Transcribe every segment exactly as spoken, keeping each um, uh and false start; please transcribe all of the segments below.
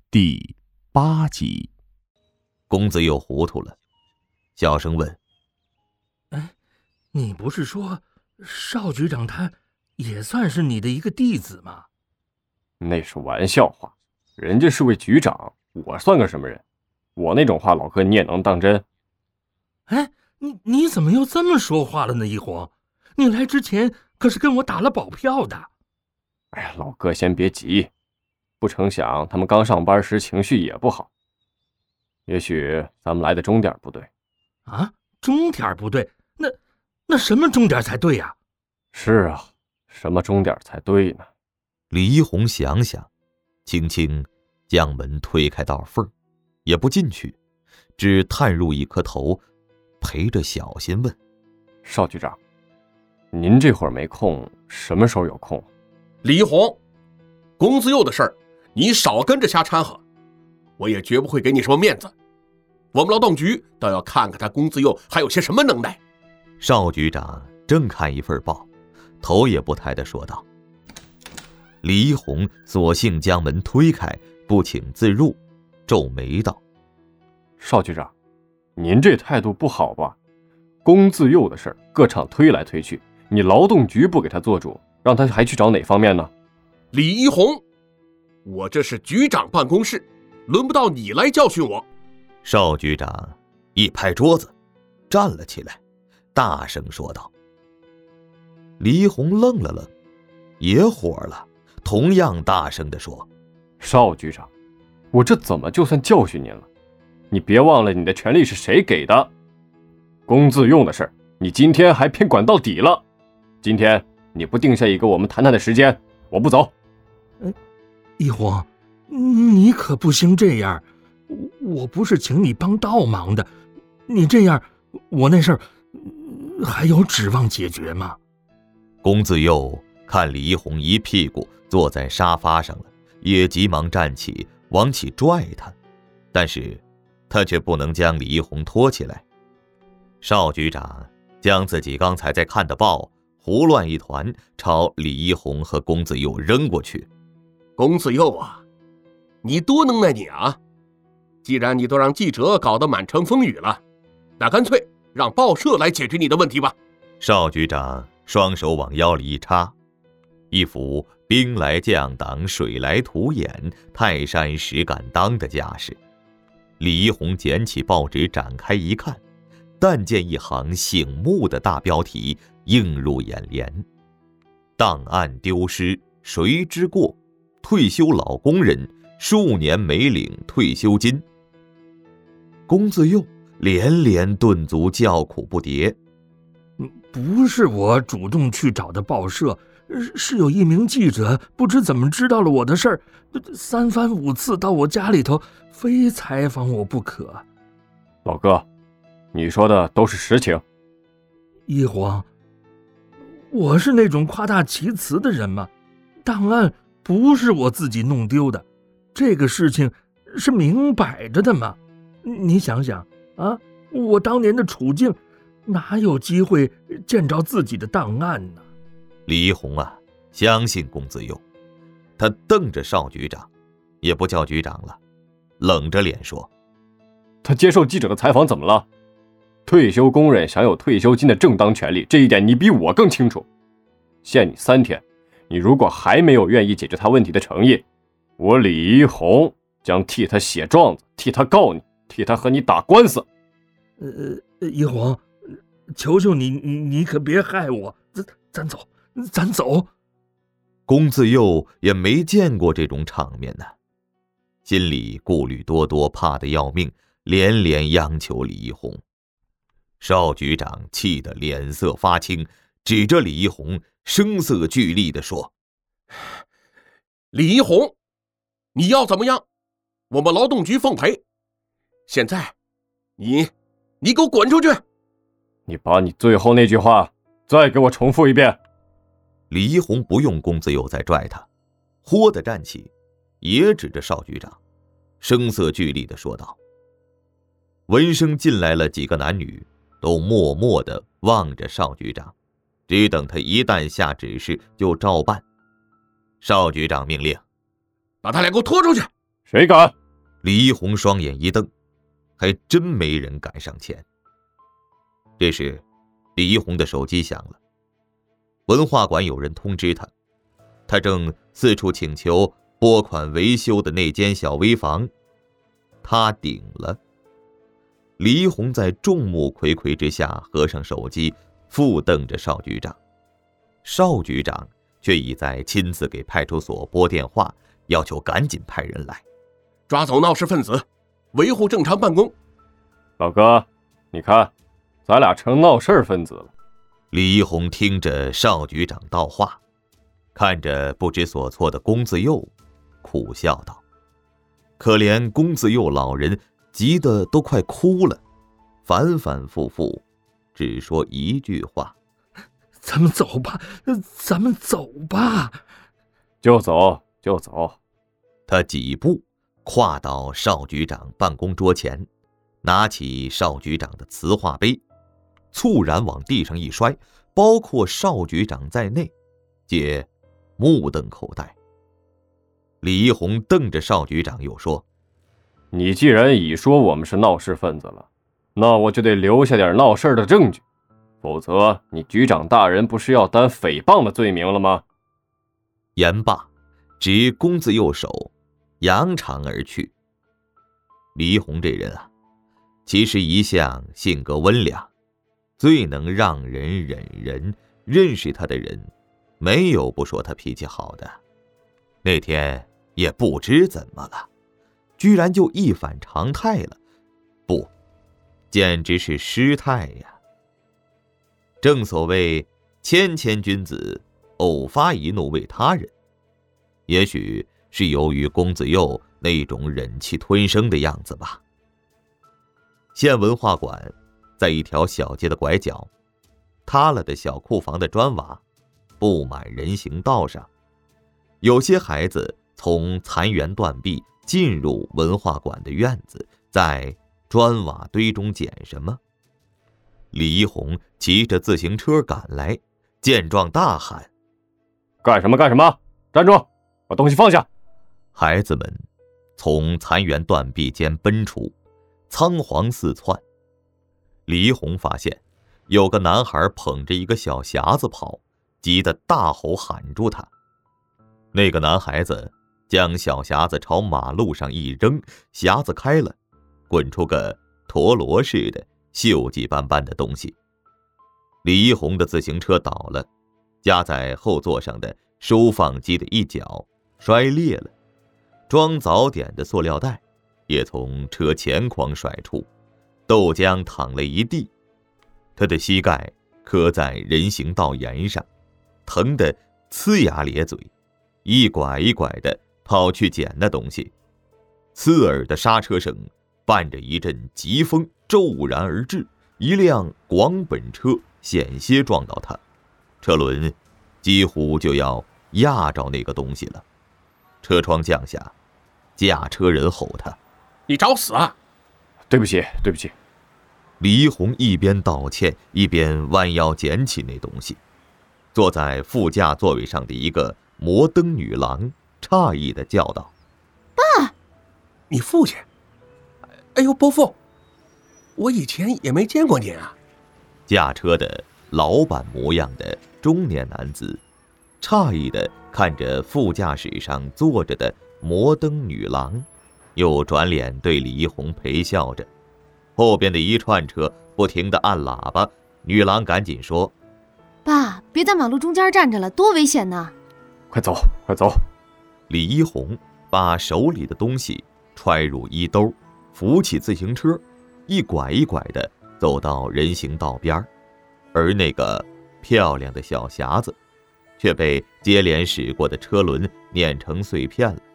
第八集。 公子又糊涂了，小声问： 哎，你不是说邵局长他也算是你的一个弟子吗？ 那是玩笑话，人家是位局长，我算个什么人？我那种话老哥你也能当真？ 哎，你你怎么又这么说话了呢？一红，你来之前可是跟我打了保票的。 哎呀，老哥先别急，不成想他们刚上班时情绪也不好，也许咱们来的钟点不对。 啊，钟点不对？那那什么钟点才对呀？ 是啊，什么钟点才对呢？ 李一红想想，轻轻将门推开道缝，也不进去，只探入一颗头，陪着小心问： 邵局长，您这会儿没空，什么时候有空？ 李一红，公子佑的事儿你少跟着瞎掺和，我也绝不会给你什么面子。我们劳动局倒要看看他公子佑还有些什么能耐。 邵局长正看一份报，头也不抬地说道。李一红索性将门推开，不请自入，皱眉道： 邵局长，您这态度不好吧？龚自佑的事儿各厂推来推去，你劳动局不给他做主，让他还去找哪方面呢？ 李一红，我这是局长办公室，轮不到你来教训我。 邵局长一拍桌子，站了起来，大声说道。李一红愣了愣，也火了，同样大声地说： 邵局长，我这怎么就算教训您了？你别忘了你的权利是谁给的。龚自用的事儿，你今天还偏管到底了。今天你不定下一个我们谈谈的时间，我不走。 哎，一红，你可不行这样，我不是请你帮倒忙的，你这样，我那事儿还有指望解决吗？ 龚自佑看李一红一屁股坐在沙发上了，也急忙站起，往起拽他，但是他却不能将李一红拖起来。邵局长将自己刚才在看的报胡乱一团，朝李一红和龚自佑扔过去。 龚自佑啊，你多能耐你啊！既然你都让记者搞得满城风雨了，那干脆让报社来解决你的问题吧。 邵局长双手往腰里一插，一副兵来将挡，水来土掩，泰山石敢当的架势。李一红捡起报纸展开一看，但见一行醒目的大标题映入眼帘：档案丢失谁之过？退休老工人数年没领退休金。龚自佑连连顿足，叫苦不迭。 不是我主动去找的报社，是有一名记者不知怎么知道了我的事儿，三番五次到我家里头，非采访我不可。 老哥，你说的都是实情。 一红，我是那种夸大其词的人吗？档案不是我自己弄丢的，这个事情是明摆着的嘛。你想想啊，我当年的处境，哪有机会见着自己的档案呢？ 李一红啊，相信龚自佑，他瞪着邵局长，也不叫局长了，冷着脸说： 他接受记者的采访怎么了？退休工人享有退休金的正当权利，这一点你比我更清楚。限你三天，你如果还没有愿意解决他问题的诚意，我李一红将替他写状子，替他告你，替他和你打官司。 呃，一红，求求你，你你可别害我，咱咱走，咱走。 龚自佑也没见过这种场面呢，心里顾虑多多，怕得要命，连连央求李一红。邵局长气得脸色发青，指着李一红，声色俱厉地说： 李一红，你要怎么样？我们劳动局奉陪。现在，你，你给我滚出去！ 你把你最后那句话再给我重复一遍。 李一红不用龚自佑再拽他，豁地站起，也指着邵局长，声色俱厉地说道。闻声进来了几个男女，都默默地望着邵局长，只等他一旦下指示就照办。邵局长命令： 把他俩给我拖出去！ 谁敢？ 李一红双眼一瞪，还真没人敢上前。这时李一红的手机响了，文化馆有人通知他，他正四处请求拨款维修的那间小危房。他顶了。李一红在众目睽睽之下合上手机，复瞪着邵局长。邵局长却已在亲自给派出所拨电话，要求赶紧派人来抓走闹事分子，维护正常办公。 老哥，你看咱俩成闹事分子了。 李一红听着邵局长道话，看着不知所措的龚自佑，苦笑道：可怜龚自佑老人急得都快哭了，反反复复只说一句话： 咱们走吧，咱们走吧。 就走就走。 他几步跨到邵局长办公桌前，拿起邵局长的瓷画杯，猝然往地上一摔，包括邵局长在内皆目瞪口呆。李一红瞪着邵局长又说： 你既然已说我们是闹事分子了，那我就得留下点闹事的证据，否则你局长大人不是要担诽谤的罪名了吗？ 言罢，执龚自佑手，扬长而去。李一红这人啊，其实一向性格温良，最能让人忍人，认识他的人没有不说他脾气好的。那天也不知怎么了，居然就一反常态了，不，简直是失态呀！正所谓谦谦君子，偶发一怒为他人。也许是由于龚自佑那种忍气吞声的样子吧。县文化馆在一条小街的拐角，塌了的小库房的砖瓦布满人行道上，有些孩子从残垣断壁进入文化馆的院子，在砖瓦堆中捡什么。李一红骑着自行车赶来，见状大喊： 干什么干什么？站住，把东西放下！ 孩子们从残垣断壁间奔出，仓皇四窜。李一红发现有个男孩捧着一个小匣子跑，急得大吼喊住他。那个男孩子将小匣子朝马路上一扔，匣子开了，滚出个陀螺似的锈迹斑斑的东西。李一红的自行车倒了，夹在后座上的收放机的一角摔裂了，装早点的塑料袋也从车前筐甩出，豆浆淌了一地。他的膝盖磕在人行道沿上，疼得呲牙咧嘴，一拐一拐的跑去捡那东西。刺耳的刹车声伴着一阵疾风骤然而至，一辆广本车险些撞到他，车轮几乎就要压着那个东西了。车窗降下，驾车人吼他： 你找死啊！ 对不起对不起。 李一红一边道歉，一边弯腰捡起那东西。坐在副驾座位上的一个摩登女郎诧异地叫道： 爸， 你父亲？哎呦，伯父，我以前也没见过您啊。 驾车的老板模样的中年男子诧异地看着副驾驶上坐着的摩登女郎，又转脸对李一红陪笑着。后边的一串车不停地按喇叭，女郎赶紧说： 爸，别在马路中间站着了，多危险呢！ 快走快走！ 李一红把手里的东西揣入衣兜，扶起自行车，一拐一拐地走到人行道边，而那个漂亮的小匣子却被接连驶过的车轮碾成碎片了。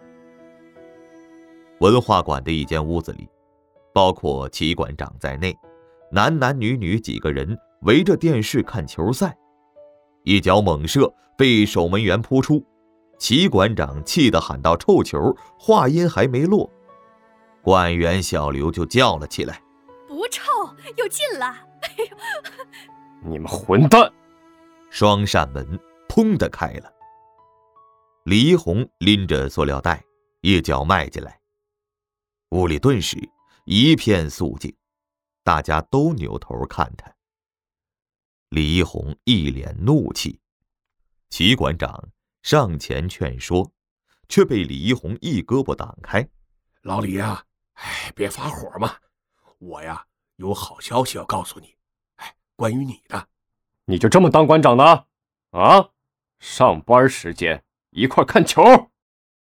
文化馆的一间屋子里，包括齐馆长在内，男男女女几个人围着电视看球赛。一脚猛射被守门员扑出，齐馆长气得喊道臭球，话音还没落，馆员小刘就叫了起来： 不臭，又进了！哎呦， 你们混蛋！ 双扇门砰地开了，李一红拎着塑料袋一脚迈进来， 屋里顿时一片肃静，大家都扭头看他。李一红一脸怒气，齐馆长上前劝说，却被李一红一胳膊挡开。 老李呀，哎，别发火嘛，我呀有好消息要告诉你，哎，关于你的。 你就这么当馆长的？啊？上班时间一块看球。